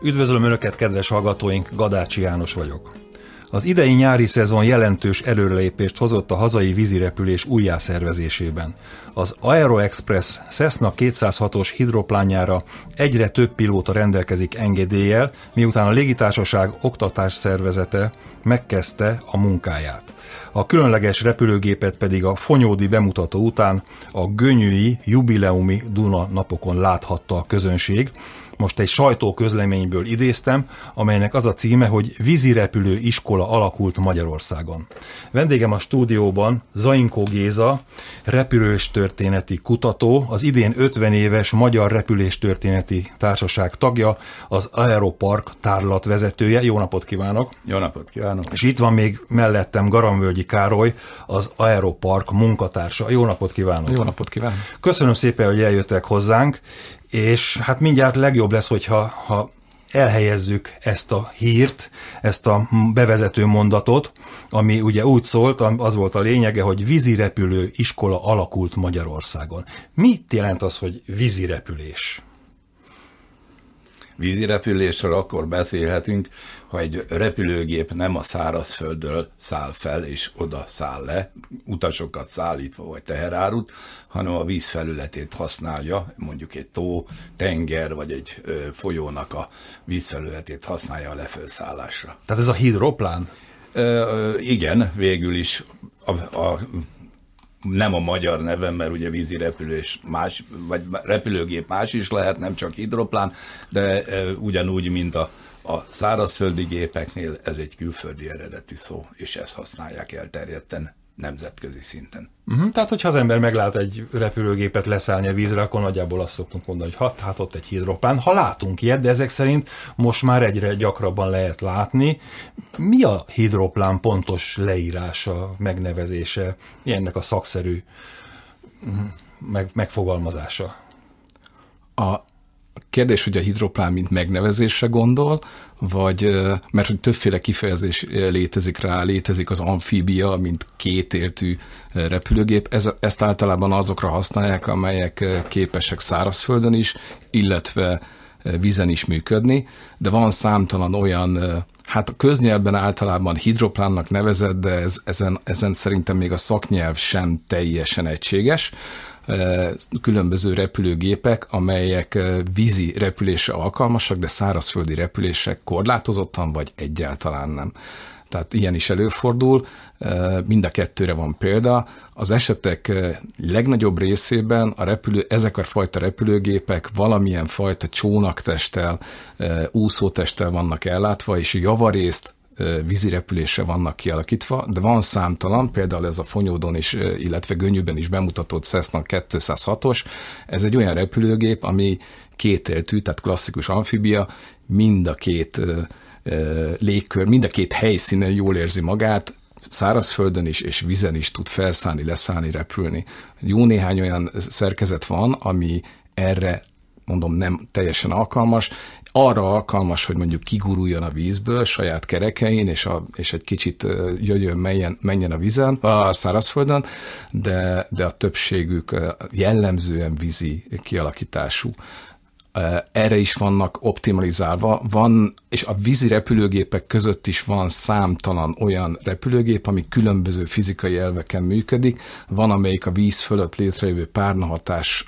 Üdvözlöm Önöket, kedves hallgatóink, Gadácsi János vagyok. Az idei nyári szezon jelentős előrelépést hozott a hazai vízirepülés újjászervezésében. Az Aero-Express Cessna 206-os hidroplánjára egyre több pilóta rendelkezik engedéllyel, miután a légitársaság oktatásszervezete megkezdte a munkáját. A különleges repülőgépet pedig a fonyódi bemutató után a gönyűi jubileumi Duna napokon láthatta a közönség. Most egy sajtóközleményből idéztem, amelynek az a címe, hogy vízirepülő iskola alakult Magyarországon. Vendégem a stúdióban Zainkó Géza, repüléstörténeti kutató, az idén 50 éves Magyar Repüléstörténeti Társaság tagja, az Aeropark tárlatvezetője. Jó napot kívánok! Jó napot kívánok! És itt van még mellettem Garamvölgyi Károly, az Aeropark munkatársa. Jó napot kívánok! Jó napot kívánok! Köszönöm szépen, hogy eljöttek hozzánk, és hát mindjárt legjobb lesz, hogyha elhelyezzük ezt a hírt, ezt a bevezető mondatot, ami ugye úgy szólt, az volt a lényege, hogy vízirepülő iskola alakult Magyarországon. Mit jelent az, hogy vízirepülés? Vízirepülésről akkor beszélhetünk, ha egy repülőgép nem a szárazföldről száll fel és oda száll le, utasokat szállítva vagy teherárut, hanem a víz felületét használja, mondjuk egy tó, tenger vagy egy folyónak a vízfelületét használja a lefölszállásra. Tehát ez a hidroplán? Igen, végül is nem a magyar nevem, mert ugye vízirepülés más, vagy repülőgép más is lehet, nem csak hidroplán, de ugyanúgy, mint a szárazföldi gépeknél, ez egy külföldi eredetű szó, és ezt használják elterjedten nemzetközi szinten. Tehát, hogyha az ember meglát egy repülőgépet leszállni a vízre, akkor nagyjából azt szoktunk mondani, hogy hát ott egy hidroplán. Ha látunk ilyet, de ezek szerint most már egyre gyakrabban lehet látni. Mi a hidroplán pontos leírása, megnevezése, ennek a szakszerű megfogalmazása? A kérdés, hogy a hidroplán mint megnevezésre gondol, vagy mert hogy többféle kifejezés létezik rá, létezik az amfibia, mint kétéltű repülőgép. Ezt általában azokra használják, amelyek képesek szárazföldön is, illetve vízen is működni, de van számtalan olyan, hát a köznyelvben általában hidroplánnak nevezett, de ezen szerintem még a szaknyelv sem teljesen egységes. Különböző repülőgépek, amelyek vízi repülésre alkalmasak, de szárazföldi repülésre korlátozottan vagy egyáltalán nem. Tehát ilyen is előfordul, mind a kettőre van példa. Az esetek legnagyobb részében ezek a fajta repülőgépek valamilyen fajta csónaktesttel, úszótesttel vannak ellátva, és javarészt vízirepülésre vannak kialakítva, de van számtalan, például ez a Fonyódon is, illetve Gönyűben is bemutatott Cessna 206-os, ez egy olyan repülőgép, ami kétéltű, tehát klasszikus amfibia, mind a két légkör, mind a két helyszínen jól érzi magát, szárazföldön is és vízen is tud felszállni, leszállni, repülni. Jó néhány olyan szerkezet van, ami erre, mondom, nem teljesen alkalmas, arra alkalmas, hogy mondjuk kiguruljon a vízből saját kerekein, és egy kicsit jöjjön, menjen a vízen, a szárazföldön, de a többségük jellemzően vízi kialakítású. Erre is vannak optimalizálva, és a vízi repülőgépek között is van számtalan olyan repülőgép, ami különböző fizikai elveken működik. Van, amelyik a víz fölött létrejövő párnahatás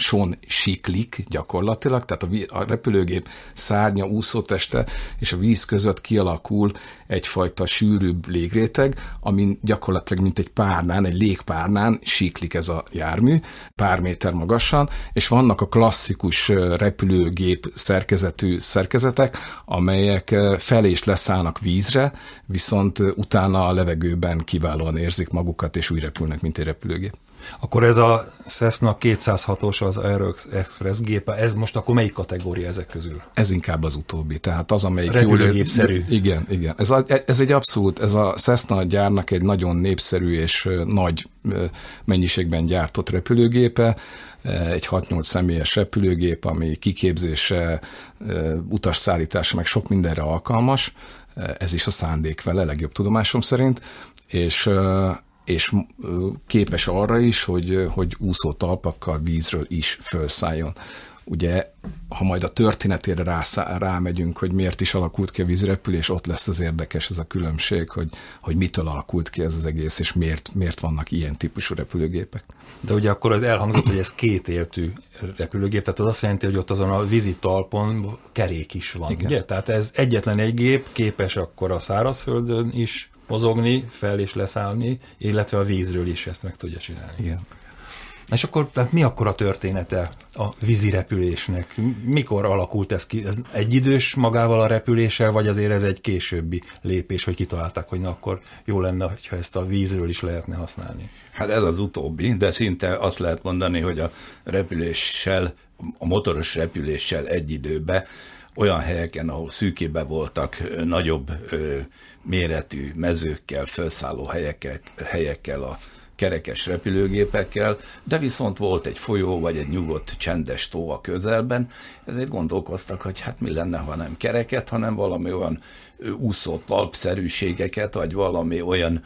siklik gyakorlatilag, tehát a repülőgép szárnya, úszóteste és a víz között kialakul egyfajta sűrűbb légréteg, amin gyakorlatilag mint egy párnán, egy légpárnán siklik ez a jármű, pár méter magasan, és vannak a klasszikus repülőgép szerkezetű szerkezetek, amelyek fel és leszállnak vízre, viszont utána a levegőben kiválóan érzik magukat, és úgy repülnek, mint egy repülőgép. Akkor ez a Cessna 206-os, az Aero-Express gépe, ez most akkor melyik kategória ezek közül? Ez inkább az utóbbi, tehát az, amelyik repülőgépszerű. Igen. Ez egy abszolút, ez a Cessna gyárnak egy nagyon népszerű és nagy mennyiségben gyártott repülőgépe, egy 6-8 személyes repülőgép, ami kiképzése, utasszállítása, meg sok mindenre alkalmas. Ez is a szándék vele, legjobb tudomásom szerint, és képes arra is, hogy úszó talpakkal vízről is felszálljon. ugye, ha majd a történetére rámegyünk, hogy miért is alakult ki a vízirepülés, ott lesz az érdekes ez a különbség, hogy mitől alakult ki ez az egész, és miért vannak ilyen típusú repülőgépek. De ugye akkor az elhangzott, hogy ez kétéltű repülőgép, tehát az azt jelenti, hogy ott azon a vízi talpon kerék is van, igen. Ugye? Tehát ez egyetlen egy gép képes akkor a szárazföldön is mozogni, fel és leszállni, illetve a vízről is ezt meg tudja csinálni. Igen. És akkor tehát mi akkor a története a vízirepülésnek? Mikor alakult ez ki? Ez egyidős magával a repüléssel, vagy azért ez egy későbbi lépés, hogy kitalálták, hogy na akkor jó lenne, ha ezt a vízről is lehetne használni? Hát ez az utóbbi, de szinte azt lehet mondani, hogy a repüléssel, a motoros repüléssel egy időben olyan helyeken, ahol szűkébe voltak, nagyobb méretű mezőkkel, felszálló helyekkel a kerekes repülőgépekkel, de viszont volt egy folyó, vagy egy nyugodt, csendes tó a közelben, ezért gondolkoztak, hogy hát mi lenne, ha nem kereket, hanem valami olyan úszó talpszerűségeket, vagy valami olyan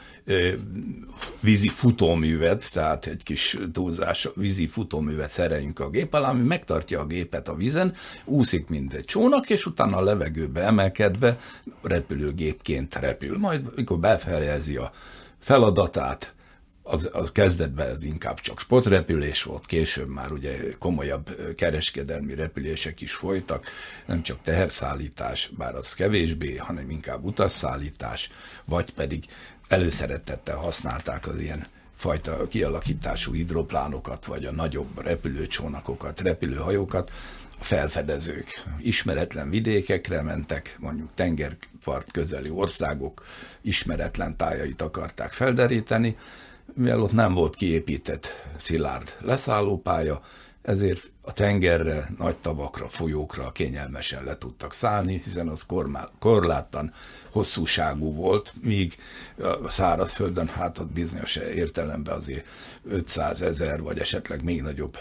vízi futóművet, tehát egy kis túlzás vízi futóművet szereljünk a gép alá, ami megtartja a gépet a vízen, úszik, mint egy csónak, és utána a levegőbe emelkedve repülőgépként repül. Majd, mikor befejezi a feladatát, az kezdetben ez inkább csak sportrepülés volt, később már ugye komolyabb kereskedelmi repülések is folytak, nem csak teherszállítás, bár az kevésbé, hanem inkább utasszállítás, vagy pedig előszeretettel használták az ilyen fajta kialakítású hidroplánokat, vagy a nagyobb repülőcsónakokat, repülőhajókat, a felfedezők ismeretlen vidékekre mentek, mondjuk tengerpart közeli országok ismeretlen tájait akarták felderíteni, mivel ott nem volt kiépített szilárd leszállópálya, ezért a tengerre, nagy tavakra, folyókra kényelmesen le tudtak szállni, hiszen az korlátlan hosszúságú volt, míg a szárazföldön, hát ott bizonyos értelemben azért 500 000, vagy esetleg még nagyobb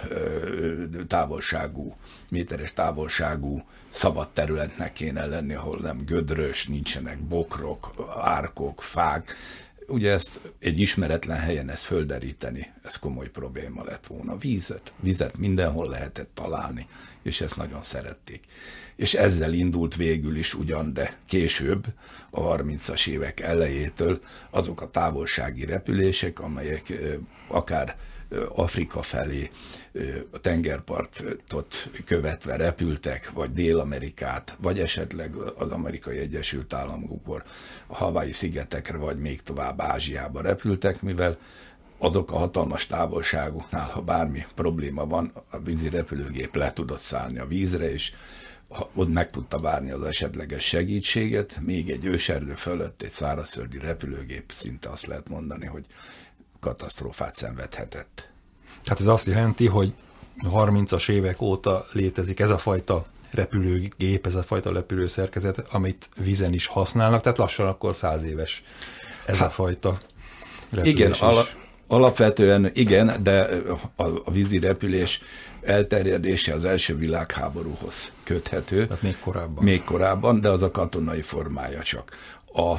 távolságú, méteres távolságú szabad területnek kéne lenni, ahol nem gödrös, nincsenek bokrok, árkok, fák. Ugye ezt egy ismeretlen helyen ezt földeríteni, ez komoly probléma lett volna. Vizet mindenhol lehetett találni, és ezt nagyon szerették. És ezzel indult végül is ugyan, de később, a 30-as évek elejétől azok a távolsági repülések, amelyek akár Afrika felé a tengerpartot követve repültek, vagy Dél-Amerikát, vagy esetleg az Amerikai Egyesült Államokból a Hawaii szigetekre, vagy még tovább Ázsiába repültek, mivel azok a hatalmas távolságoknál, ha bármi probléma van, a vízi repülőgép le tudott szállni a vízre, és ott meg tudta várni az esetleges segítséget, még egy őserdő fölött egy szárazföldi repülőgép, szinte azt lehet mondani, hogy katasztrófát szenvedhetett. Tehát ez azt jelenti, hogy 30-as évek óta létezik ez a fajta repülőgép, ez a fajta repülőszerkezet, amit vízen is használnak, tehát lassan akkor 100 éves ez a fajta repülés. Igen, alapvetően igen, de a vízi repülés elterjedése az első világháborúhoz köthető. Tehát még korábban. Még korábban, de az a katonai formája csak. A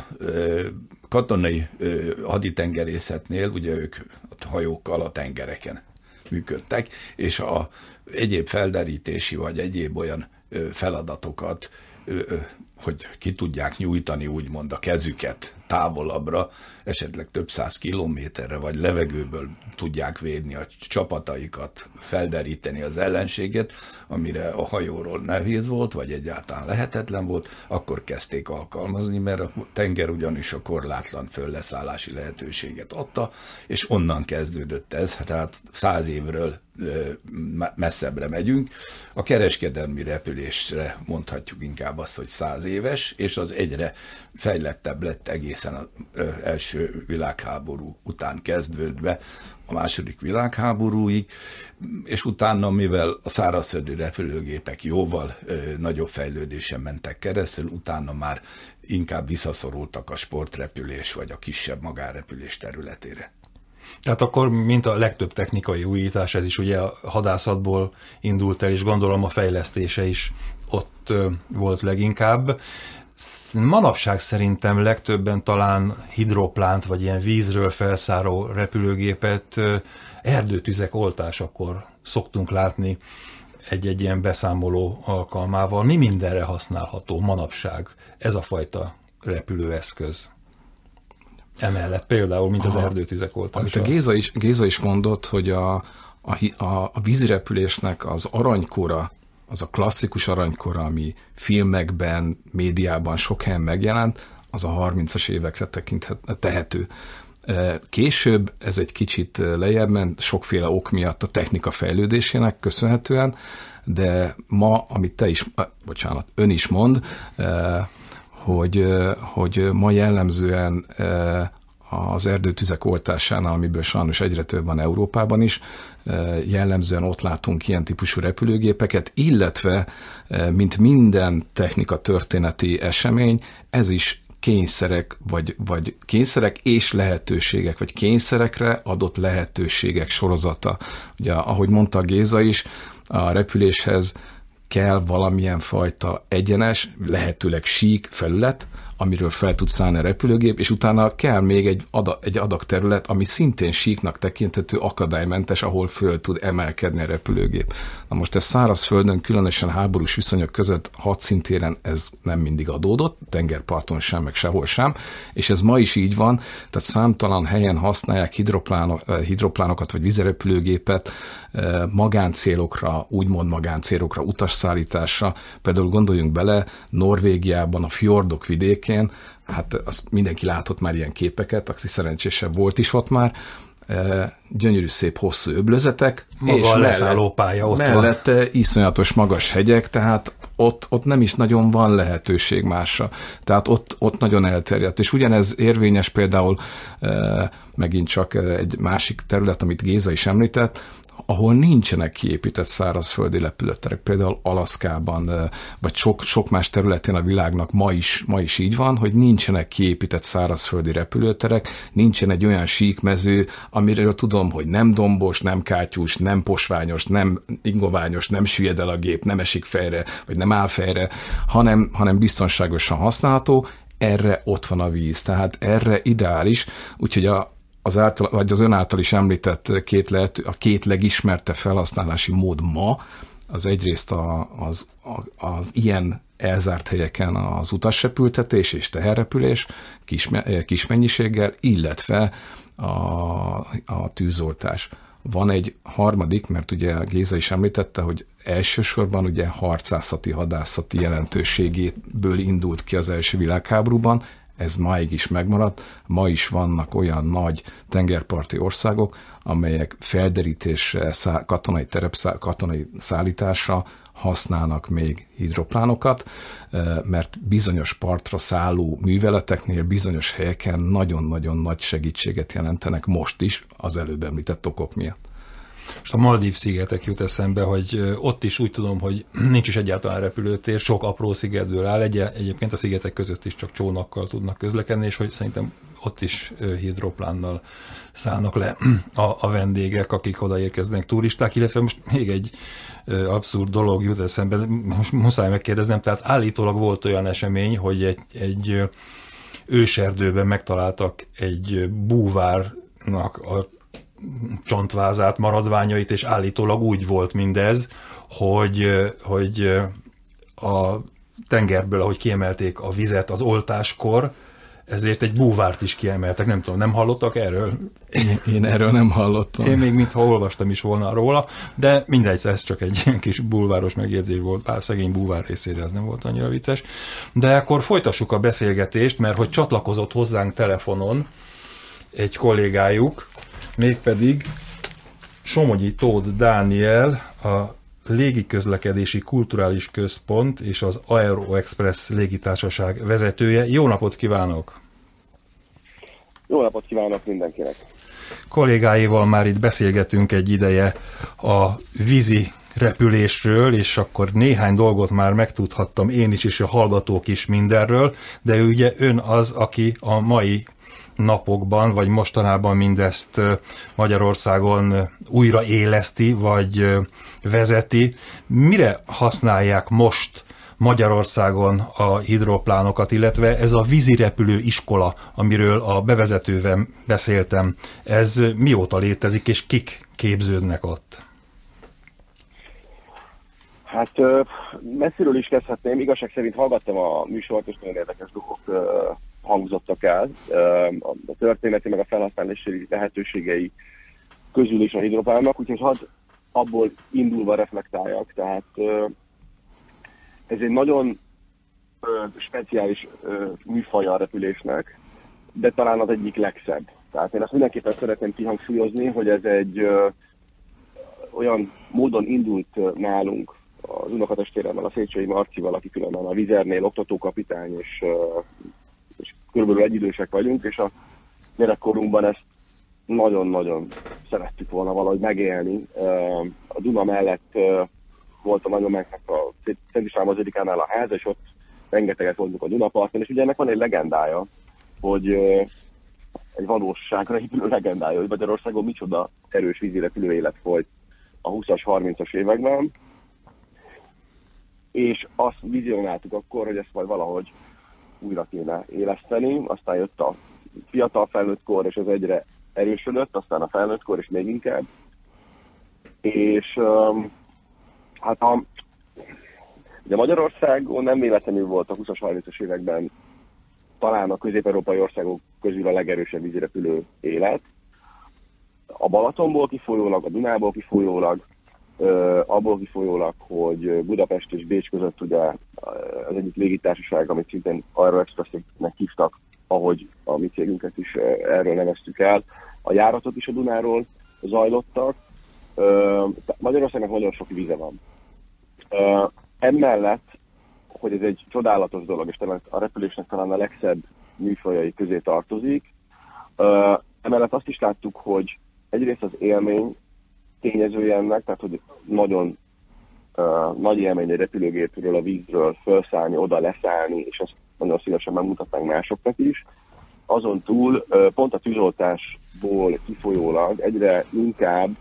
katonai haditengerészetnél ugye ők hajókkal a tengereken működtek, és a egyéb felderítési vagy egyéb olyan feladatokat, hogy ki tudják nyújtani úgymond a kezüket távolabbra, esetleg több 100 kilométerre, vagy levegőből tudják védni a csapataikat, felderíteni az ellenséget, amire a hajóról nehéz volt, vagy egyáltalán lehetetlen volt, akkor kezdték alkalmazni, mert a tenger ugyanis a korlátlan fölleszállási lehetőséget adta, és onnan kezdődött ez, tehát 100 évről messzebbre megyünk. A kereskedelmi repülésre mondhatjuk inkább azt, hogy 100 éves, és az egyre fejlettebb lett egészen az első világháború után kezdődve a második világháborúig, és utána, mivel a szárazföldi repülőgépek jóval nagyobb fejlődésen mentek keresztül, utána már inkább visszaszorultak a sportrepülés vagy a kisebb magánrepülés területére. Tehát akkor, mint a legtöbb technikai újítás, ez is ugye a hadászatból indult el, és gondolom a fejlesztése is ott volt leginkább. Manapság szerintem legtöbben talán hidroplánt, vagy ilyen vízről felszáró repülőgépet erdőtüzek oltásakor szoktunk látni egy ilyen beszámoló alkalmával. Mi mindenre használható manapság ez a fajta repülőeszköz? Emellett például, mint az erdőtüzek oltása. Amit a Géza is mondott, hogy a vízirepülésnek az aranykora, az a klasszikus aranykora, ami filmekben, médiában sok helyen megjelent, az a 30-as évekre tehető. Később ez egy kicsit lejjebb ment, sokféle ok miatt a technika fejlődésének köszönhetően, de ma, amit ön is mond, hogy ma jellemzően az erdőtüzek oltásánál, amiből sajnos egyre több van Európában is, jellemzően ott látunk ilyen típusú repülőgépeket, illetve, mint minden technika történeti esemény, ez is kényszerek, vagy kényszerek és lehetőségek, vagy kényszerekre adott lehetőségek sorozata. Ugye, ahogy mondta Géza is, a repüléshez kell valamilyen fajta egyenes, lehetőleg sík felület, amiről fel tud szállni a repülőgép, és utána kell még egy adag terület, ami szintén síknak tekinthető, akadálymentes, ahol föl tud emelkedni a repülőgép. Na most ez szárazföldön, különösen háborús viszonyok között hadszintéren ez nem mindig adódott, tengerparton sem, meg sehol sem, és ez ma is így van, tehát számtalan helyen használják hidroplánokat vagy vízirepülőgépet magáncélokra, úgymond magáncélokra, utasszállításra. Például gondoljunk bele, Norvégiában, a fjordok vidékén, hát azt mindenki látott már ilyen képeket, aki szerencsésebb volt is ott már, gyönyörű szép hosszú öblözetek, maga és a leszállópálya ott mellette van. Iszonyatos magas hegyek, tehát ott nem is nagyon van lehetőség másra. Tehát ott nagyon elterjedt. És ugyanez érvényes például megint csak egy másik terület, amit Géza is említett, ahol nincsenek kiépített szárazföldi repülőterek, például Alaszkában, vagy sok más területén a világnak ma is így van, hogy nincsenek kiépített szárazföldi repülőterek, nincsen egy olyan síkmező, amiről tudom, hogy nem dombos, nem kátyús, nem posványos, nem ingoványos, nem süllyed el a gép, nem esik fejre, vagy nem áll fejre, hanem biztonságosan használható, erre ott van a víz, tehát erre ideális, úgyhogy az ön által is említett a két legismertebb felhasználási mód ma, az egyrészt az ilyen elzárt helyeken az utasrepültetés és teherrepülés kis mennyiséggel, illetve a tűzoltás. Van egy harmadik, mert ugye Géza is említette, hogy elsősorban ugye harcászati, hadászati jelentőségéből indult ki az első világháborúban, ez máig is megmaradt. Ma is vannak olyan nagy tengerparti országok, amelyek felderítésre, katonai szállításra használnak még hidroplánokat, mert bizonyos partra szálló műveleteknél bizonyos helyeken nagyon-nagyon nagy segítséget jelentenek most is az előbb említett okok miatt. Most a Maldív-szigetek jut eszembe, hogy ott is úgy tudom, hogy nincs is egyáltalán repülőtér, sok apró szigetből áll, egyébként a szigetek között is csak csónakkal tudnak közlekedni, és hogy szerintem ott is hidroplánnal szállnak le a vendégek, akik odaérkeznek, turisták, illetve most még egy abszurd dolog jut eszembe, most muszáj megkérdeznem, tehát állítólag volt olyan esemény, hogy egy őserdőben megtaláltak egy búvárnak a csontvázát, maradványait, és állítólag úgy volt mindez, hogy a tengerből, ahogy kiemelték a vizet az oltáskor, ezért egy búvárt is kiemeltek. Nem tudom, nem hallottak erről? Én erről nem hallottam. Én még mintha olvastam is volna róla, de mindegy, ez csak egy ilyen kis bulváros megjegyzés volt, bár szegény búvár részére ez nem volt annyira vicces. De akkor folytassuk a beszélgetést, mert hogy csatlakozott hozzánk telefonon egy kollégájuk, mégpedig Somogyi Tóth Dániel, a Légiközlekedési Kulturális Központ és az Aero Express légitársaság vezetője. Jó napot kívánok! Jó napot kívánok mindenkinek! Kollégáival már itt beszélgetünk egy ideje a vízi repülésről, és akkor néhány dolgot már megtudhattam én is, és a hallgatók is mindenről, de ugye ön az, aki a mai napokban, vagy mostanában mindezt Magyarországon újraéleszti, vagy vezeti. Mire használják most Magyarországon a hidroplánokat, illetve ez a vízirepülő iskola, amiről a bevezetőben beszéltem, ez mióta létezik, és kik képződnek ott? Hát messziről is kezdhetném. Igazság szerint hallgattam a műsort, és nagyon érdekes dolgok hangzottak el. A történeti, meg a felhasználási lehetőségei közül is a hidropálnak, úgyhogy hadd abból indulva reflektáljak. Tehát ez egy nagyon speciális műfaja a repülésnek, de talán az egyik legszebb. Tehát én azt mindenképpen szeretném kihangsúlyozni, hogy ez egy olyan módon indult nálunk az unokatestvéremmel, a Széchenyi Marcival, aki különben a Vizernél oktatókapitány, és körülbelül egyidősek vagyunk, és a gyerekkorunkban ezt nagyon-nagyon szerettük volna valahogy megélni. A Duna mellett volt a nagyomáknak a Szent István bazilikánál a ház, és ott rengeteget voltunk a Dunaparton, és ugye ennek van egy legendája, hogy egy valóságra épülő legendája, hogy Magyarországon micsoda erős vízirepülő élet folyt a 20-as, 30-as években, és azt vizionáltuk akkor, hogy ezt majd valahogy újra kéne éleszteni, aztán jött a fiatal felnőttkor, és ez egyre erősödött, aztán a felnőttkor, és még inkább. És hát ugye Magyarországon nem véletlenül volt a 20-as, 30-as években talán a közép-európai országok közül a legerősebb vízirepülő élet. A Balatonból kifolyólag, a Dunából kifolyólag, abból kifolyólag, hogy Budapest és Bécs között ugye az egyik légitársaság, amit szintén Aero Expressnek hívtak, ahogy a mi cégünket is erről neveztük el, a járatok is a Dunáról zajlottak. Magyarországnak nagyon sok víze van. Emellett, hogy ez egy csodálatos dolog, és a repülésnek talán a legszebb műfajai közé tartozik, emellett azt is láttuk, hogy egyrészt az élmény tényezője ennek, tehát hogy nagyon nagy élmény egy repülőgépről, a vízről felszállni, oda leszállni, és azt nagyon szívesen megmutatnánk másoknak is. Azon túl pont a tűzoltásból kifolyólag egyre inkább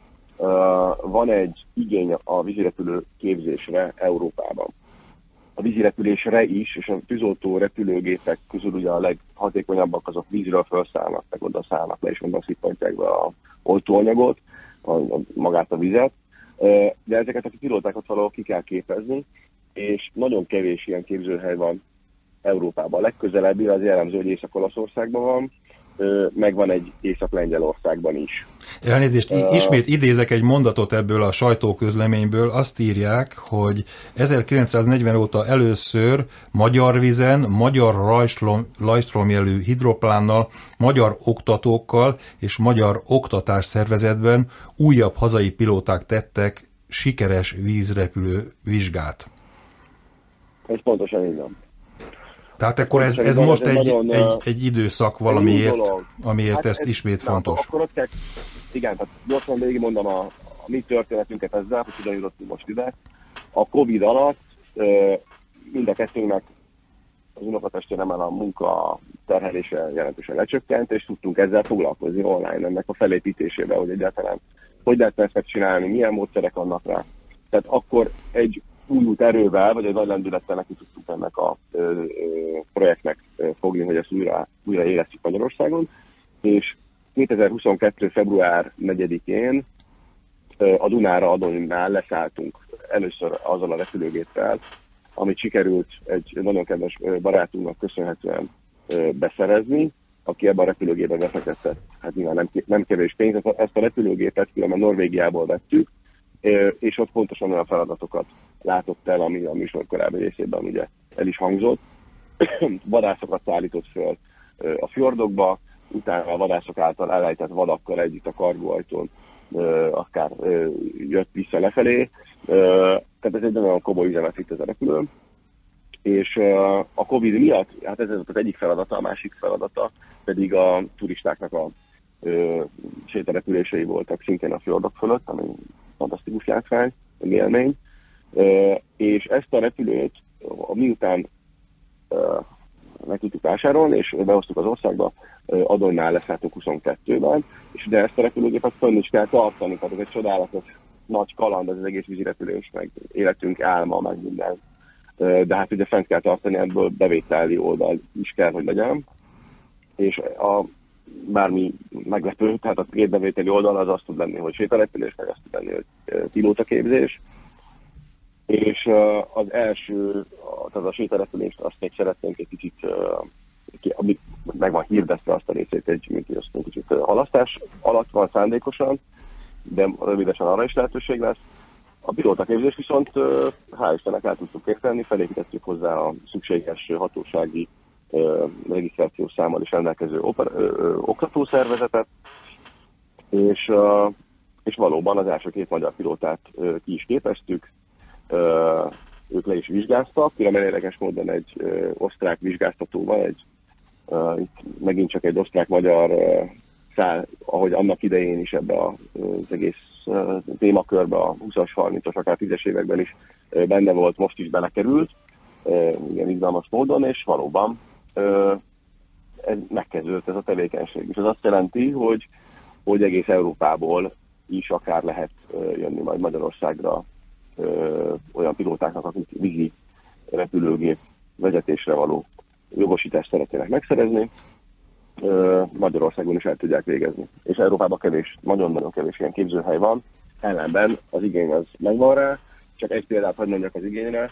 van egy igény a vízirepülő képzésre Európában. A vízirepülésre is, és a tűzoltó repülőgépek közül ugye a leghatékonyabbak azok vízről felszállnak, meg oda szállnak le, és onnan szippantják be a oltóanyagot, magát a vizet. De ezeket a pilótákat valahol ki kell képezni, és nagyon kevés ilyen képzőhely van Európában. A legközelebbi az jellemző, hogy Észak-Olaszországban van, meg van egy Észak-Lengyelországban is. Elnézést, ismét idézek egy mondatot ebből a sajtóközleményből. Azt írják, hogy 1940 óta először magyar vízen, magyar rajstromjelű hidroplánnal, magyar oktatókkal és magyar oktatásszervezetben újabb hazai pilóták tettek sikeres vízrepülő vizsgát. Ez pontosan így van. Tehát akkor ez most egy időszak valamiért, amiért hát ezt ismét fontos. Akkor ott kell, igen, tehát gyorsan végigmondom a mi történetünket ezzel, hogy hogyan jutottunk most ide. A Covid alatt mind a kettőnek az unokatestvéremmel a munka terhelése jelentősen lecsökkent, és tudtunk ezzel foglalkozni online, ennek a felépítésével, hogy egyáltalán hogy lehetne ezt megcsinálni, milyen módszerek vannak rá. Tehát akkor egy újult erővel, vagy egy nagy lendülettel neki tudtuk ennek a projektnek fogni, hogy ezt újra élesztjük Magyarországon. És 2022. február 4-én a Dunára Adonnál leszálltunk először azzal a repülőgéppel, amit sikerült egy nagyon kedves barátunknak köszönhetően beszerezni, aki ebben a repülőgépben befektetett, hát nyilván nem kevés pénzt. Ezt a repülőgépet különben Norvégiából vettük, és ott pontosan olyan feladatokat látott el, ami a műsor korábbi részében ugye el is hangzott. Vadászokat szállított föl a fjordokba, utána a vadászok által elejtett vadakkal együtt a kargóajtón akár jött vissza lefelé. Tehát ez egy nagyon komoly üzenet itt ez a repülő. És a Covid miatt, hát ez az egyik feladata, a másik feladata pedig a turistáknak a sétarepülései voltak szintén a fjordok fölött, ami fantasztikus látvány, élmény. És ezt a repülőt miután meg tudtuk vásárolni, és behoztuk az országba, Adonnál leszálltunk 22-ben, és ugye ezt a repülőgépet fönn is kell tartani, tehát ez egy csodálatos nagy kaland, ez az egész vízirepülés, meg életünk álma, meg minden. De hát ugye fent kell tartani, ebből bevételi oldal is kell, hogy legyen. És bármi meglepő, tehát a két bevételi oldal az azt tud lenni, hogy sétarepülés, meg azt tud lenni, hogy pilótaképzés. és az első, tehát a sétarepülést azt még szeretnénk egy kicsit, amit meg van hirdetve, azt a részét egy kicsit halasztás alatt van szándékosan, de rövidesen arra is lehetőség lesz. A pilótaképzés viszont hál' Istennek el tudtuk érteni, felépítettük hozzá a szükséges hatósági regisztrációs számmal is rendelkező oktatószervezetet, és valóban az első 2 magyar pilótát ki is képeztük, ők le is vizsgáztak, különben érdekes módon egy osztrák vizsgáztatóval, itt megint csak egy osztrák-magyar száll, ahogy annak idején is ebbe az egész témakörbe a 20-as, 30-as, akár 10-es években is benne volt, most is belekerült, igen, izgalmas módon, és valóban megkezdődött ez a tevékenység. És ez azt jelenti, hogy egész Európából is akár lehet jönni majd Magyarországra olyan pilótáknak, akik vízi repülőgép vezetésre való jogosítást szeretnének megszerezni, Magyarországon is el tudják végezni. És Európában kevés, nagyon-nagyon kevés ilyen képzőhely van, ellenben az igény az megvan rá, csak egy példát hadd mondjak az igényre,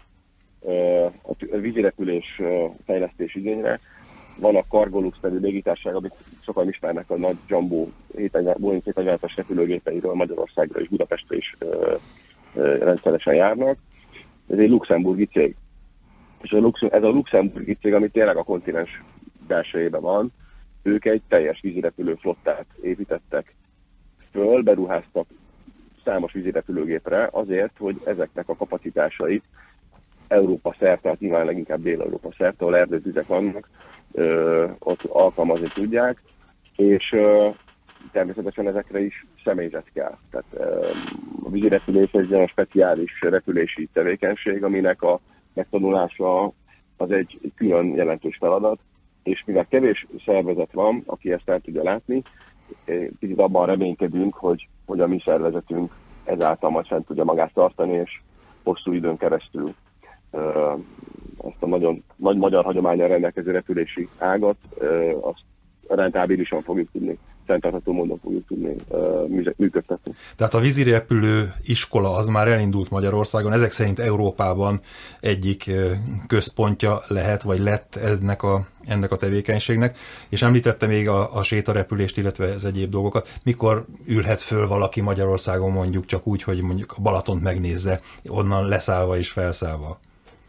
a vízirepülés fejlesztés igényre. Van a Cargolux nevű légitársaság, amit sokan ismernek a nagy Jumbo Boeing 747-es repülőgépeiről, Magyarországra és Budapestre is rendszeresen járnak. Ez egy luxemburgi cég. És ez a luxemburgi cég, ami tényleg a kontinens belsejében van, ők egy teljes vízirepülő flottát építettek föl, beruháztak számos vízirepülőgépre azért, hogy ezeknek a kapacitásait Európa szerte, tehát nyilván leginkább Dél-Európa szerte, ahol erdőtüzek vannak, ott alkalmazni tudják, és természetesen ezekre is személyzet kell. Tehát a vízirepülés egy olyan speciális repülési tevékenység, aminek a megtanulása az egy külön jelentős feladat, és mivel kevés szervezet van, aki ezt el tudja látni, kicsit abban reménykedünk, hogy a mi szervezetünk ezáltal majd sem tudja magát tartani, és hosszú időn keresztül azt a nagyon nagy magyar hagyománnyal rendelkező repülési ágat, azt rentábilisan fogjuk tudni, fenntartható módon fogjuk tudni működtetni. Tehát a vízirepülő iskola az már elindult Magyarországon, ezek szerint Európában egyik központja lehet, vagy lett ennek a tevékenységnek, és említette még a sétarepülést, illetve az egyéb dolgokat. Mikor ülhet föl valaki Magyarországon mondjuk csak úgy, hogy mondjuk a Balatont megnézze, onnan leszállva és felszállva?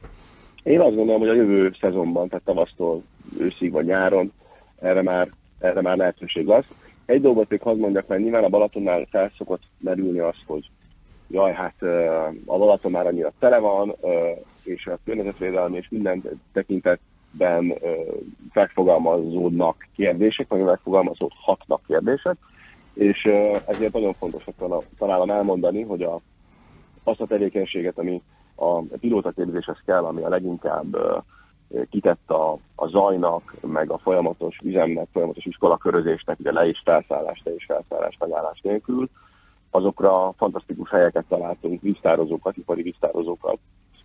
Én azt gondolom, hogy a jövő szezonban, tehát tavasztól őszig vagy nyáron erre már lehetőség lesz. Egy dolgot még hadd mondjak, mert nyilván a Balatonnál felszokott merülni az, hogy jaj, hát a Balaton már annyira tele van, és a környezetvédelmi és minden tekintetben megfogalmazódnak kérdések, vagy megfogalmazódhatnak kérdések, és ezért nagyon fontosnak találom elmondani, hogy azt a tevékenységet, ami a pilótaképzéshez kell, ami a leginkább kitett a zajnak, meg a folyamatos üzemnek, folyamatos iskolakörözésnek, ugye le- és felszállás megállás nélkül, azokra fantasztikus helyeket találtunk, víztározókat, ipari víztározókat,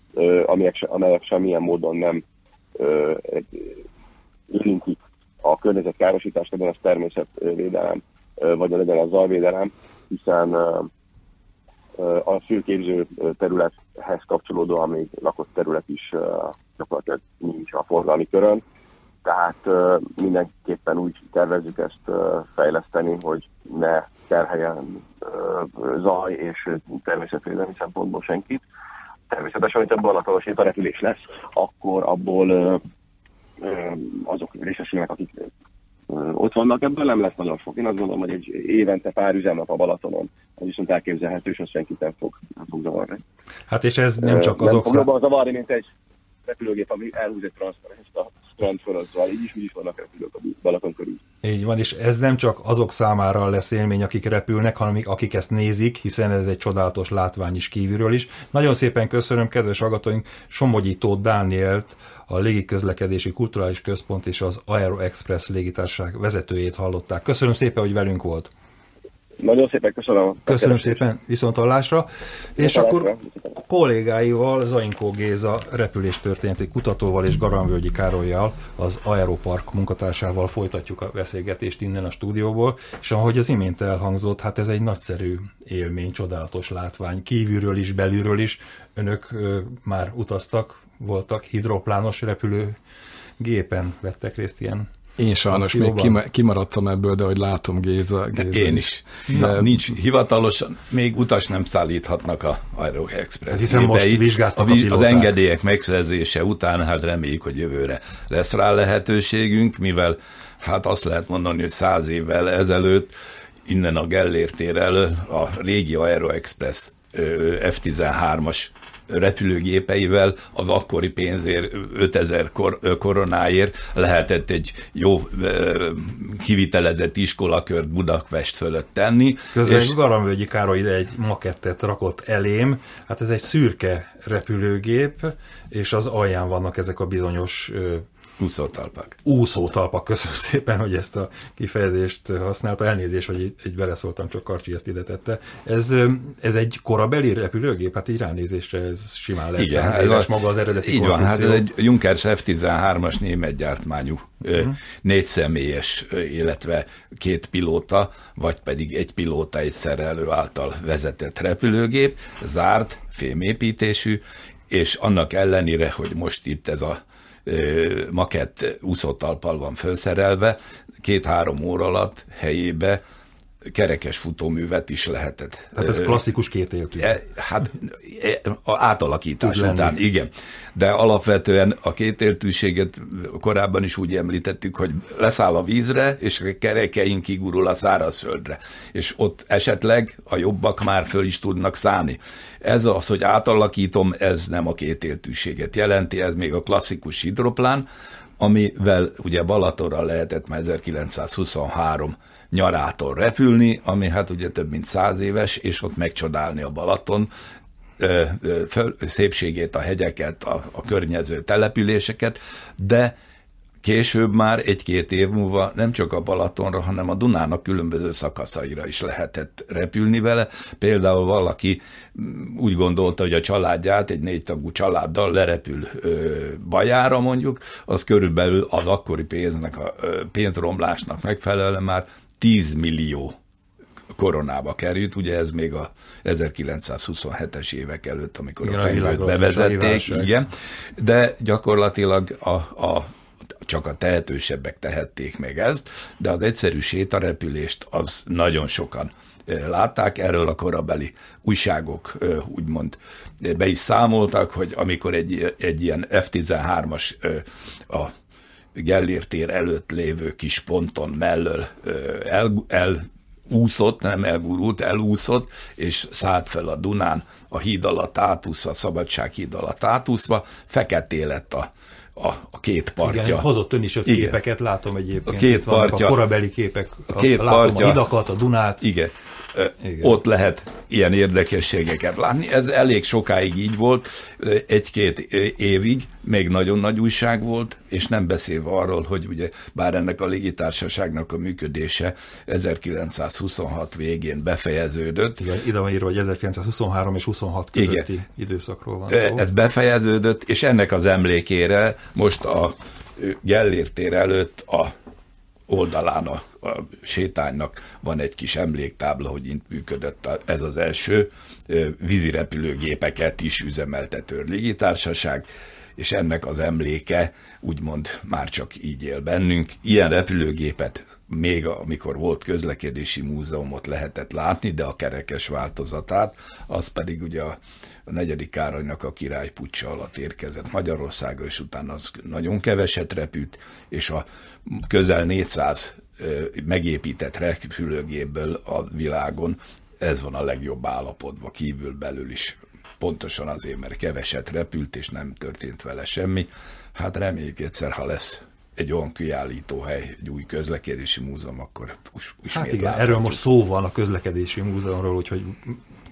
amelyek semmilyen módon nem érintik a környezetkárosítást, legyen az természetvédelem, vagy legyen az zajvédelem, hiszen a főképző területhez kapcsolódóan még lakott terület is gyakorlatilag nincs a forgalmi körön. Tehát mindenképpen úgy tervezzük ezt fejleszteni, hogy ne terheljen zaj és természetvédelmi szempontból senkit. Természetesen, hogy a Balatonos sétarepülés lesz, akkor abból azok részesülnek, akik ott vannak, ebből nem lesz nagyon sok. Én azt gondolom, hogy egy évente pár üzemnap a Balatonon, az viszont elképzelhető, és az senkit nem fog zavarni. Hát és ez nem csak azok... Nem fog zavarni, mint egy repülőgép, ami elhúz egy transzparenst a strand fölött, szóval így is vannak repülők a Balaton körül. Így van, és ez nem csak azok számára lesz élmény, akik repülnek, hanem akik ezt nézik, hiszen ez egy csodálatos látvány is kívülről is. Nagyon szépen köszönöm, kedves hallgatóink, Somogyi Tóth Dánielt, a Légiközlekedési Kulturális Központ és az Aero Express légitársaság vezetőjét hallották. Köszönöm szépen, hogy velünk volt. Nagyon szépen köszönöm. Köszönöm szépen, viszonthallásra. És akkor kollégáival, Zainkó Géza repüléstörténeti kutatóval és Garamvölgyi Károllyal, az Aeropark munkatársával folytatjuk a beszélgetést innen a stúdióból, és ahogy az imént elhangzott, hát ez egy nagyszerű élmény, csodálatos látvány, kívülről is, belülről is. Önök már utaztak, voltak hidroplános repülőgépen, vettek részt ilyen. Én sajnos még kimaradtam ebből, de hogy látom Géza én is. De nincs hivatalosan, még utas nem szállíthatnak a Aero Express. Hiszen most vizsgáztak az engedélyek megszerzése után, hát reméljük, hogy jövőre lesz rá lehetőségünk, mivel hát azt lehet mondani, hogy 100 évvel ezelőtt innen a Gellért tér elől a régi Aero Express F-13-as repülőgépeivel az akkori pénzért 5000 koronáért lehetett egy jó kivitelezett iskolakört Budapest fölött tenni. Közben és Garamvölgyi Károly ide egy makettet rakott elém, hát ez egy szürke repülőgép, és az alján vannak ezek a bizonyos úszótalpak. Úszótalpak, köszönöm szépen, hogy ezt a kifejezést használta. Elnézést, hogy így beleszóltam, csak Karcsi ezt ide tette. Ez egy korabeli repülőgép? Hát így ránézésre ez simán lesz. Igen, ez maga az eredeti így van, hát ez egy Junkers F-13-as német gyártmányú, 4 személyes, illetve 2 pilóta, vagy pedig egy pilóta, egy szerelő által vezetett repülőgép, zárt, fémépítésű, és annak ellenére, hogy most itt ez a makett úszótalppal van felszerelve, 2-3 óra alatt helyébe kerekes futóművet is lehetett. Hát ez klasszikus kétéltű. Hát átalakítás után, igen. De alapvetően a kétéltűséget korábban is úgy említettük, hogy leszáll a vízre, és a kerekein kigurul a szárazföldre. És ott esetleg a jobbak már föl is tudnak szállni. Ez az, hogy átalakítom, ez nem a kétéltűséget jelenti, ez még a klasszikus hidroplán, amivel ugye Balatonra lehetett már 1923 nyarától repülni, ami hát ugye több mint 100 éves, és ott megcsodálni a Balaton szépségét, a hegyeket, a környező településeket, de később már 1-2 év múlva nem csak a Balatonra, hanem a Dunának különböző szakaszaira is lehetett repülni vele. Például valaki úgy gondolta, hogy a családját, egy 4 tagú családdal lerepül Bajára mondjuk, az körülbelül az akkori pénzromlásnak megfelelően már 10 millió koronába került, ugye ez még a 1927-es évek előtt, amikor igen, a pengőt bevezették, igen, de gyakorlatilag csak a tehetősebbek tehették meg ezt, de az egyszerű sétarepülést az nagyon sokan látták, erről a korabeli újságok úgymond be is számoltak, hogy amikor egy ilyen F-13-as a Gellért tér előtt lévő kis ponton mellől elúszott, nem elgurult, elúszott, és szállt fel a Dunán, a híd alatt átúszva, a Szabadsághíd alatt átúszva, feketé lett a két partja. Igen, hozott ön is a képeket, látom egyébként. A két partja. A korabeli képek, látom partja, a hidakat, a Dunát. Igen. Ott lehet ilyen érdekességeket látni. Ez elég sokáig így volt, 1-2 évig még nagyon nagy újság volt, és nem beszélve arról, hogy ugye bár ennek a légitársaságnak a működése 1926 végén befejeződött. Igen, ide van írva, hogy 1923 és 26 közötti időszakról van szó. Ez befejeződött, és ennek az emlékére most a Gellért tér előtt a oldalán a sétánynak van egy kis emléktábla, hogy itt működött ez az első vízirepülőgépeket is üzemeltető légitársaság, és ennek az emléke úgymond már csak így él bennünk. Ilyen repülőgépet még amikor volt közlekedési múzeumot lehetett látni, de a kerekes változatát, az pedig ugye a 4. Károlynak a királypuccsa alatt érkezett Magyarországra, és utána az nagyon keveset repült, és a közel 400 megépített repülőgépből a világon ez van a legjobb állapotban, kívül-belül is. Pontosan azért, mert keveset repült, és nem történt vele semmi. Hát reméljük egyszer, ha lesz egy olyan kiállítóhely, egy új közlekedési múzeum, akkor ismét hát igen, erről most szó van a közlekedési múzeumról, úgyhogy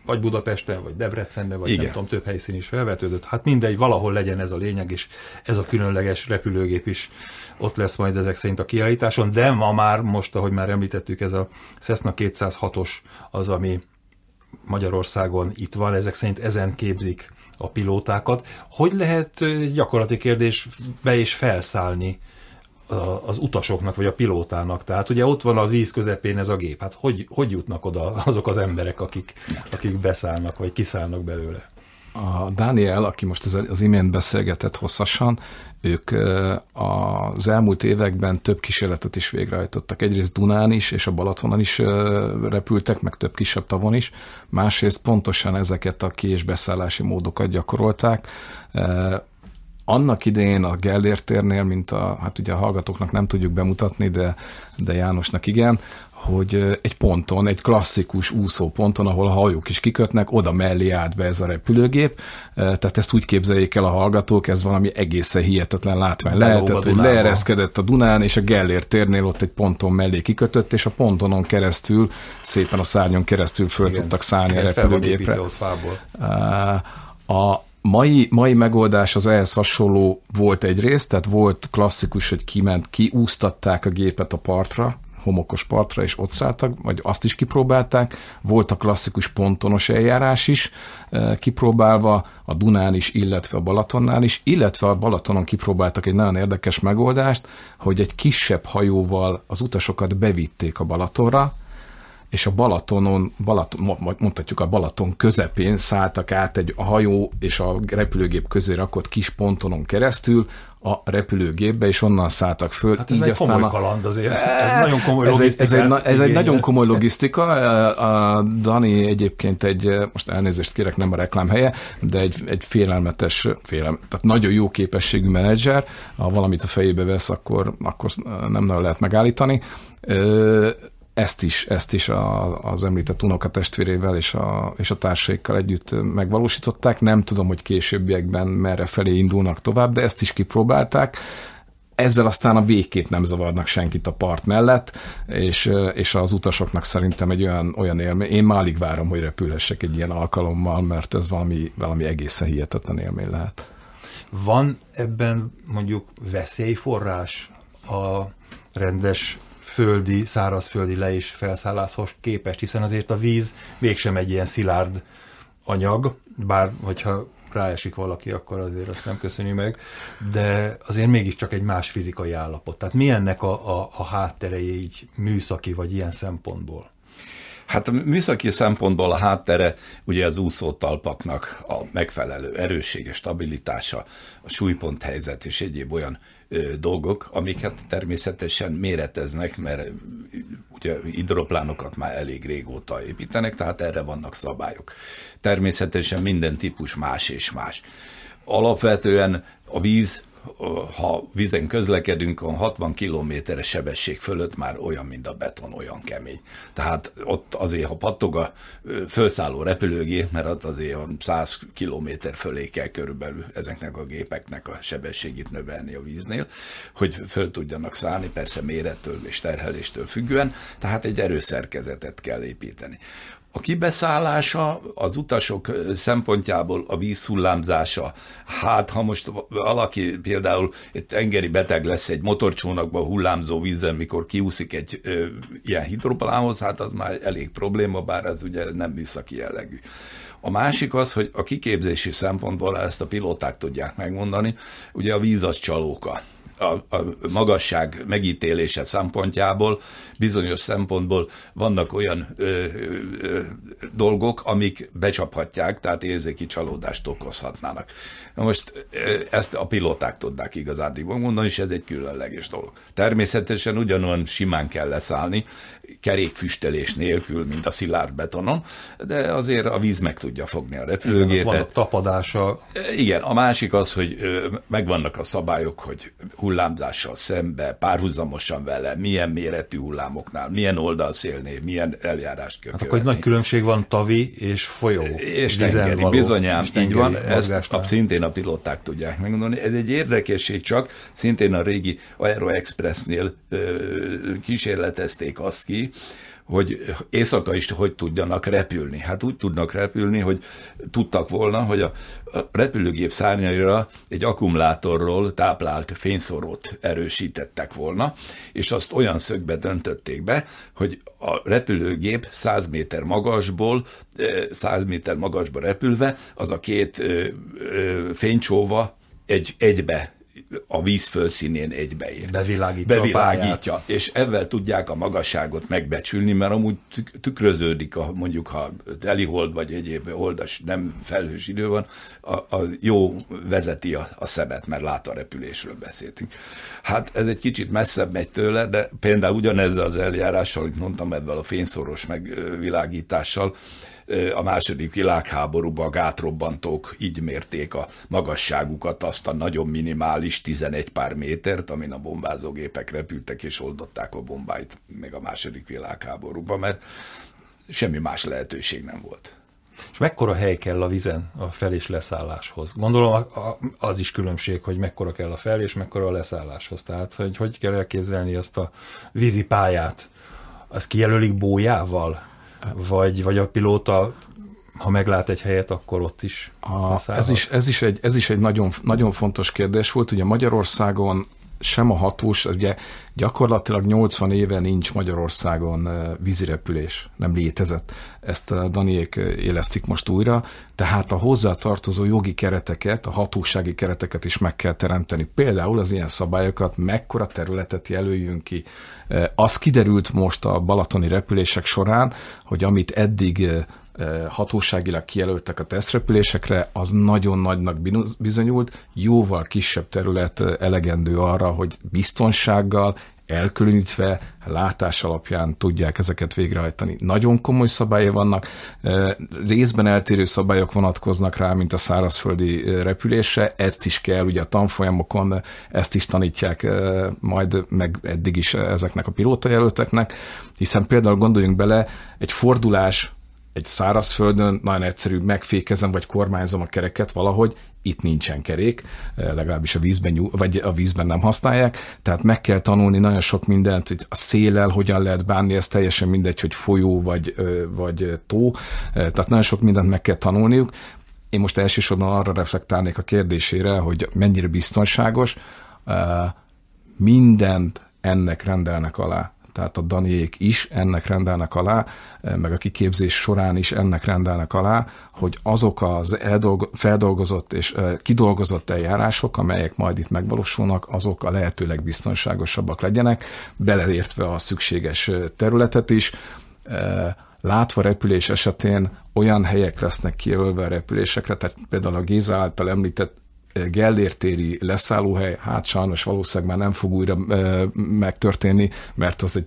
vagy Budapesten, vagy Debrecenben, vagy Igen. nem tudom, több helyszín is felvetődött. Hát mindegy, valahol legyen ez a lényeg, és ez a különleges repülőgép is ott lesz majd ezek szerint a kiállításon, de ma már, most, ahogy már említettük, ez a Cessna 206-os az, ami Magyarországon itt van, ezek szerint ezen képzik a pilótákat. Hogy lehet gyakorlati kérdés be és felszállni az utasoknak, vagy a pilótának? Tehát ugye ott van a víz közepén ez a gép. Hát hogy jutnak oda azok az emberek, akik beszállnak, vagy kiszállnak belőle? A Dániel, aki most az imént beszélgetett hosszasan, ők az elmúlt években több kísérletet is végrehajtottak. Egyrészt Dunán is, és a Balatonon is repültek, meg több kisebb tavon is. Másrészt pontosan ezeket a ki- és beszállási módokat gyakorolták. Annak idején a Gellért térnél, hát ugye a hallgatóknak nem tudjuk bemutatni, de Jánosnak igen, hogy egy ponton, egy klasszikus úszóponton, ahol a hajók is kikötnek, oda mellé állt be ez a repülőgép, tehát ezt úgy képzeljék el a hallgatók, ez valami egészen hihetetlen látvány lehetett, hogy leereszkedett a Dunán, és a Gellért térnél ott egy ponton mellé kikötött, és a pontonon keresztül, szépen a szárnyon keresztül föl tudtak szállni a repülőgépre. A mai megoldás az ehhez hasonló volt egyrészt, tehát volt klasszikus, hogy kiúsztatták a gépet a partra, homokos partra, és ott szálltak, vagy azt is kipróbálták. Volt a klasszikus pontonos eljárás is kipróbálva, a Dunán is, illetve a Balatonnál is, illetve a Balatonon kipróbáltak egy nagyon érdekes megoldást, hogy egy kisebb hajóval az utasokat bevitték a Balatonra, és a Balatonon, mondhatjuk a Balaton közepén szálltak át a hajó és a repülőgép közé rakott kis pontonon keresztül a repülőgépbe, és onnan szálltak föl. Hát ez egy komoly kaland azért. Ez nagyon komoly logisztika. Ez egy nagyon komoly logisztika. A Dani egyébként most elnézést kérek, nem a reklám helye, de egy félelmetes, tehát nagyon jó képességű menedzser. Ha valamit a fejébe vesz, akkor nem nagyon lehet megállítani. Ezt is az említett unokatestvérével és a társaikkal együtt megvalósították. Nem tudom, hogy későbbiekben merre felé indulnak tovább, de ezt is kipróbálták. Ezzel aztán a végképp nem zavarnak senkit a part mellett, és az utasoknak szerintem egy olyan élmény. Én már alig várom, hogy repülhessek egy ilyen alkalommal, mert ez valami egészen hihetetlen élmény lehet. Van ebben mondjuk veszélyforrás a rendes szárazföldi le- és felszálláshoz képest, hiszen azért a víz mégsem egy ilyen szilárd anyag, bár hogyha ráesik valaki, akkor azért azt nem köszöni meg, de azért mégiscsak egy más fizikai állapot. Tehát mi ennek a háttere így műszaki, vagy ilyen szempontból? Hát a műszaki szempontból a háttere ugye az úszótalpaknak a megfelelő erőssége, stabilitása, a súlyponthelyzet és egyéb olyan dolgok, amiket természetesen méreteznek, mert ugye hidroplánokat már elég régóta építenek, tehát erre vannak szabályok. Természetesen minden típus más és más. Alapvetően a víz, ha vízen közlekedünk, a 60 kilométeres sebesség fölött már olyan, mint a beton, olyan kemény. Tehát ott azért, ha pattog a felszálló repülőgép, mert ott azért 100 kilométer fölé kell körülbelül ezeknek a gépeknek a sebességét növelni a víznél, hogy föl tudjanak szállni, persze mérettől és terheléstől függően, tehát egy erőszerkezetet kell építeni. A kibeszállása az utasok szempontjából a vízhullámzása. Hát, ha most valaki például egy tengeri beteg lesz egy motorcsónakban hullámzó vízen, mikor kiúszik egy ilyen hidroplánhoz, hát az már elég probléma, bár ez ugye nem műszaki jellegű. A másik az, hogy a kiképzési szempontból ezt a pilóták tudják megmondani, ugye a víz az csalóka. A magasság megítélése szempontjából, bizonyos szempontból vannak olyan dolgok, amik becsaphatják, tehát érzéki csalódást okozhatnának. Na most ezt a pilóták tudnák igazándiból mondani, és ez egy különleges dolog. Természetesen ugyanolyan simán kell leszállni, kerékfüstelés nélkül, mint a szilárd betonon, de azért a víz meg tudja fogni a repülőgépet. Vannak tapadása. Igen, a másik az, hogy megvannak a szabályok, hogy hullámzással szembe, párhuzamosan vele, milyen méretű hullámoknál, milyen oldalszélnél, milyen eljárást kell követni. Akkor nagy különbség van tavi és folyó. És tengeri, bizonyám, így van, ezt szintén a pilóták tudják megmondani. Ez egy érdekesség csak, szintén a régi Aero Expressnél kísérletezték azt ki, hogy éjszaka is hogy tudjanak repülni. Hát úgy tudnak repülni, hogy tudtak volna, hogy a repülőgép szárnyaira egy akkumulátorról táplált fényszórót erősítettek volna, és azt olyan szögbe döntötték be, hogy a repülőgép 100 méter magasból, 100 méter magasba repülve, az a két fénycsóva egybe a víz fölszínén egybeér. Bevilágítja. És ezzel tudják a magasságot megbecsülni, mert amúgy tükröződik, mondjuk ha telihold vagy egyéb holdas nem felhős idő van, a jó vezeti a szemet, mert látarepülésről beszéltünk. Hát ez egy kicsit messzebb megy tőle, de például ugyanezzel az eljárással, amit mondtam, ebben a fényszoros megvilágítással, a második világháborúban a gátrobbantók így mérték a magasságukat, azt a nagyon minimális 11 pár métert, amin a bombázógépek repültek és oldották a bombáit még a második világháborúban, mert semmi más lehetőség nem volt. És mekkora hely kell a vízen a fel- és leszálláshoz? Gondolom az is különbség, hogy mekkora kell a fel- és mekkora a leszálláshoz. Tehát, hogy kell elképzelni azt a vízi pályát? Azt kijelölik bójával? Vagy a pilóta, ha meglát egy helyet, akkor ott is ez is egy nagyon, nagyon fontos kérdés volt. Ugye Magyarországon sem a hatós, ugye gyakorlatilag 80 éve nincs Magyarországon vízirepülés, nem létezett. Ezt Daniék élesztik most újra, tehát a hozzátartozó jogi kereteket, a hatósági kereteket is meg kell teremteni. Például az ilyen szabályokat, mekkora területet jelöljünk ki. Az kiderült most a balatoni repülések során, hogy amit eddig hatóságilag kijelöltek a tesztrepülésekre, az nagyon nagynak bizonyult, jóval kisebb terület elegendő arra, hogy biztonsággal, elkülönítve, látás alapján tudják ezeket végrehajtani. Nagyon komoly szabályai vannak, részben eltérő szabályok vonatkoznak rá, mint a szárazföldi repülésre, ezt is kell, ugye a tanfolyamokon ezt is tanítják majd, meg eddig is ezeknek a pilótajelölteknek, hiszen például gondoljunk bele, egy fordulás egy szárazföldön nagyon egyszerű, megfékezem, vagy kormányzom a kereket valahogy, itt nincsen kerék, legalábbis a vízben, vagy a vízben nem használják, tehát meg kell tanulni nagyon sok mindent, hogy a széllel hogyan lehet bánni, ez teljesen mindegy, hogy folyó vagy tó, tehát nagyon sok mindent meg kell tanulniuk. Én most elsősorban arra reflektálnék a kérdésére, hogy mennyire biztonságos, mindent ennek rendelnek alá. Tehát a Daniék is ennek rendelnek alá, meg a kiképzés során is ennek rendelnek alá, hogy azok az feldolgozott és kidolgozott eljárások, amelyek majd itt megvalósulnak, azok a lehető legbiztonságosabbak legyenek, beleértve a szükséges területet is. Látva repülés esetén olyan helyek lesznek kijelölve a repülésekre, tehát például a Géza által említett Gellért téri leszállóhely, hát sajnos valószínűleg már nem fog újra megtörténni, mert az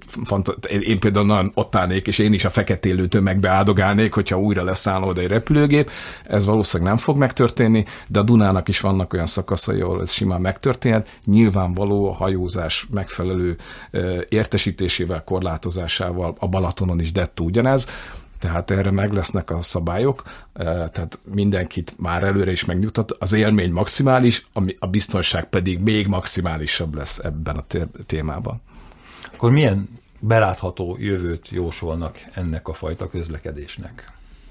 én például nagyon ott állnék, és én is a feketélő tömegbe áldogálnék, hogyha újra leszállna oda egy repülőgép. Ez valószínűleg nem fog megtörténni, de a Dunának is vannak olyan szakaszai, ahol ez simán megtörténhet. Nyilvánvaló a hajózás megfelelő értesítésével, korlátozásával, a Balatonon is dettó ugyanez. Tehát erre meg lesznek a szabályok, tehát mindenkit már előre is megnyugtat. Az élmény maximális, a biztonság pedig még maximálisabb lesz ebben a témában. Akkor milyen belátható jövőt jósolnak ennek a fajta közlekedésnek?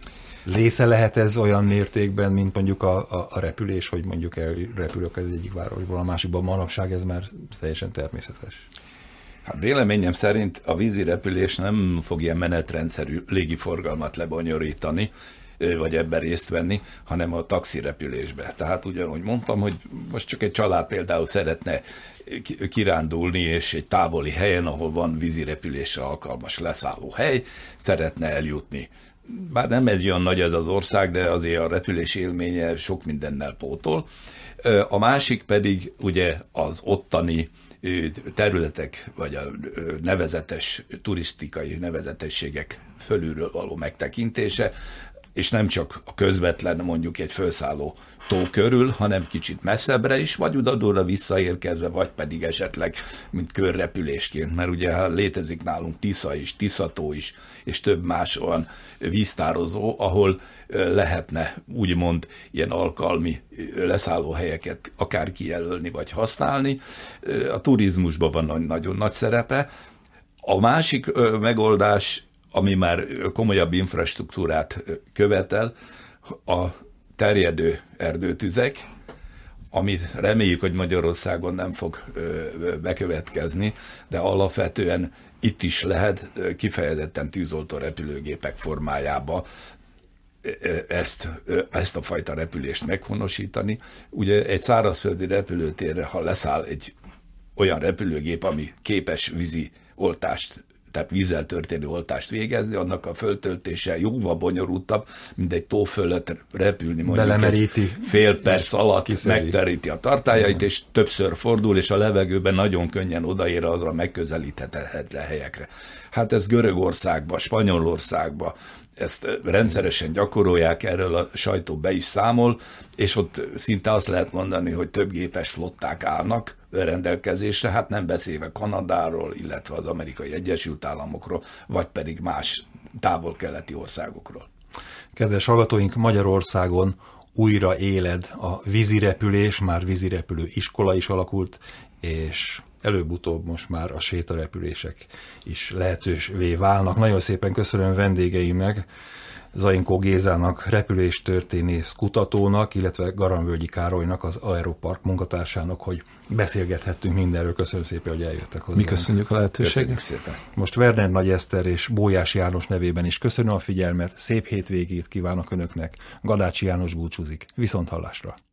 Része lehet ez olyan mértékben, mint mondjuk a repülés, hogy mondjuk elrepülök az egyik városból a másikban, manapság ez már teljesen természetes. Hát véleményem szerint a vízi repülés nem fog ilyen menetrendszerű légiforgalmat lebonyolítani, vagy ebben részt venni, hanem a taxirepülésbe. Tehát ugyanúgy mondtam, hogy most csak egy család például szeretne kirándulni, és egy távoli helyen, ahol van vízirepülésre alkalmas leszállóhely, szeretne eljutni. Bár nem egy olyan nagy ez az ország, de azért a repülés élménye sok mindennel pótol. A másik pedig ugye az ottani területek, vagy a nevezetes turisztikai nevezetességek fölülről való megtekintése, és nem csak a közvetlen mondjuk egy felszálló tó körül, hanem kicsit messzebbre is, vagy Udadóra visszaérkezve, vagy pedig esetleg, mint körrepülésként, mert ugye létezik nálunk Tisza is, Tiszató is, és több más olyan víztározó, ahol lehetne úgymond ilyen alkalmi leszállóhelyeket akár kijelölni, vagy használni. A turizmusban van nagyon nagy szerepe. A másik megoldás ami már komolyabb infrastruktúrát követel, a terjedő erdőtüzek, amit reméljük, hogy Magyarországon nem fog bekövetkezni, de alapvetően itt is lehet kifejezetten tűzoltó repülőgépek formájába ezt a fajta repülést meghonosítani. Ugye egy szárazföldi repülőtérre, ha leszáll egy olyan repülőgép, ami képes vízi oltást, tehát vízzel történő oltást végezni, annak a föltöltése jóval bonyolultabb, mint egy tó fölött repülni, mondjuk egy fél perc alatt megteríti a tartályait, és többször fordul, és a levegőben nagyon könnyen odaér azra megközelíthetetlen helyekre. Hát ez Görögországban, Spanyolországban, ezt rendszeresen gyakorolják, erről a sajtó be is számol, és ott szinte azt lehet mondani, hogy több gépes flották állnak rendelkezésre, hát nem beszélve Kanadáról, illetve az Amerikai Egyesült Államokról, vagy pedig más távol-keleti országokról. Kedves hallgatóink, Magyarországon újra éled a vízirepülés, már vízirepülő iskola is alakult, és előbb-utóbb most már a sétarepülések is lehetővé válnak. Nagyon szépen köszönöm vendégeimnek, Zainkó Gézának, repüléstörténész kutatónak, illetve Garamvölgyi Károlynak, az Aeropark munkatársának, hogy beszélgethettünk mindenről. Köszönöm szépen, hogy eljöttek hozzá. Mi köszönjük a lehetőséget. Szépen. Most Werner Nagy Eszter és Bójás János nevében is köszönöm a figyelmet, szép hétvégét kívánok Önöknek. Gadácsi János búcsúzik. Viszonthallásra!